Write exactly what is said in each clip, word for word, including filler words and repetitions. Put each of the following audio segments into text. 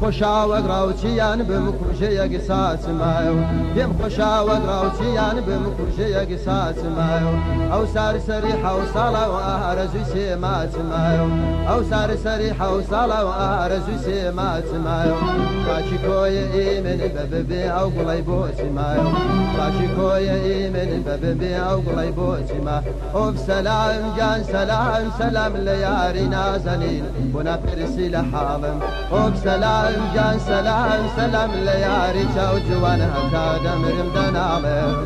خوشا وەگراوچیان بمکوژەیەک ساچمایە پێم خۆشا وەگراوچیان بمکوژەیەک ساچمایە ئەو سارسەری حەو ساڵە و ئارەزوی سێ ماچمایە ئەو سارسەری حەو ساڵە و ئارەزوی سێ ماچمایە باچی کۆیە ئیمن بە ببێ ئەو گوڵەی بۆچمایە باچی کۆیە ئیمن بە ببێ ئەو گوڵەی بۆچما ئۆف سەلام گیان سەلام سەلام لە یاری نازەنین بۆ ناپرسی لە حاڵم ئۆف سەلام گیان سەلام سەلام لە یاری چاو جوان هەتا دەمرم دەناڵێم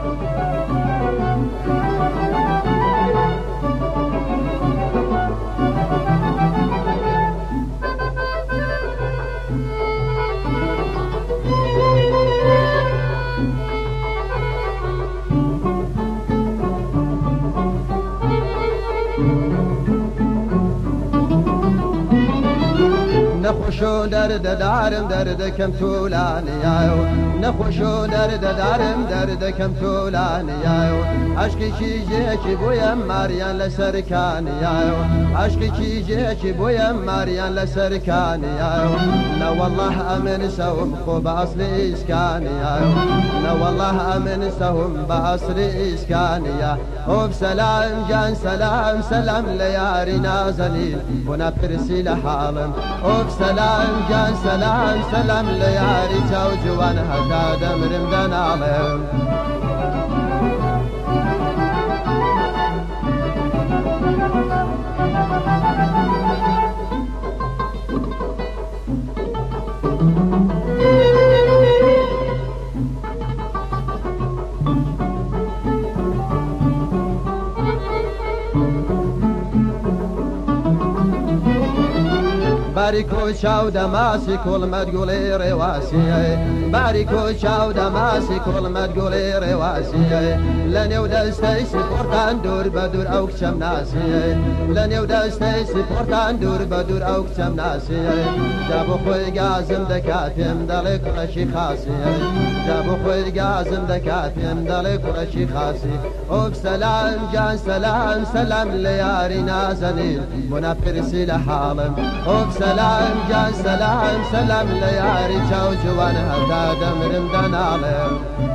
نەخۆشۆ دەردەدارم دەردەکەم تۆلانیایە نەخۆشۆ دەردەدارم دەردەکەم تۆلانیایە عاشقێکی جێکی بۆیە ماریان لەسەرکانیایە عاشقێکی جێکی بۆیە ماریان لەسەرکانیایە نەوەڵڵاه ئەمن سەوم خۆ بە ئەسلی ئیسکانیایە نەوەڵڵاه ئەمن سەوم بە ئەسلی ئیسکانیە ئۆف سەلام گیان سەلام سەلام لە یاری نازەنین بۆ ناپرسی لە حاڵم ئۆف سەلام گیان سەلام سەلام لە یاری چاو جوان هەتا دەمرم دەناڵێم باریکۆ چاو دەماسی کوڵمەت گوڵی ڕێواسیە باریکۆ چاو دەماسی کوڵمەت گوڵی ڕێواسیە لە نێو دەستەی سپۆرتان دوور بە دوور ئەو کچەم ناسیە لە نێو دەستەی سپۆرتان دوور بە دوور ئەو کچەم ناسیە جا بۆ خۆی گازم دەکات پێم دەڵێ کوڕەشی خاسیە جا بۆ خۆی گازم دەکات پێم دەڵێ کوڕەشی خاسی ئۆف سەلام گیان سەلام سەلام لە یاری نازەنین بۆ ناپرسی لە حاڵم ئۆف سەلام گیان سەلام سەلام لە یاری چاو جوان هەتا دەمرم دەناڵێم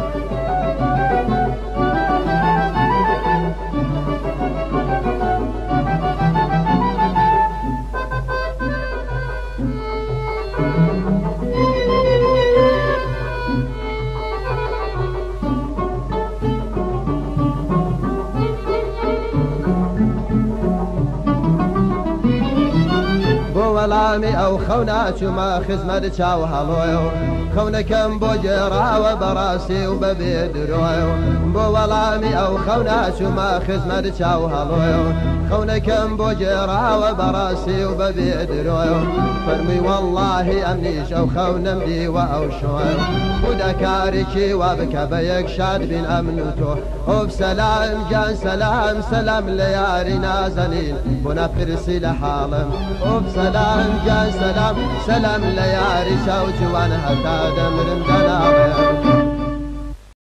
وەڵامی ئەو خەونا چوومە خزمەت چاو هەڵۆیە خەونەکەم بۆ گێڕاوە بەڕاستی و بەبێ درۆیە بۆ وەڵامی ئەو خەونا چوومە خزمەت چاو هەڵۆیە خەونەکەم بۆ گێڕاوە بەڕاستی و بەبێ درۆیە فەرمووی وەڵڵاهی ئەمنیش ئەو خەونەم دیوە ئەو شۆیە خودە کارێکی وا بکە بە یەک شاد بین ئەمن و تۆ ئۆف سەلام گیان سەلام سەلام لە یاری نازەنین بۆ ناپرسی لە حاڵم ئۆف سەلام گیان سەلام سەلام لە یاری چاو جوان هەتا دەمرم دەناڵێم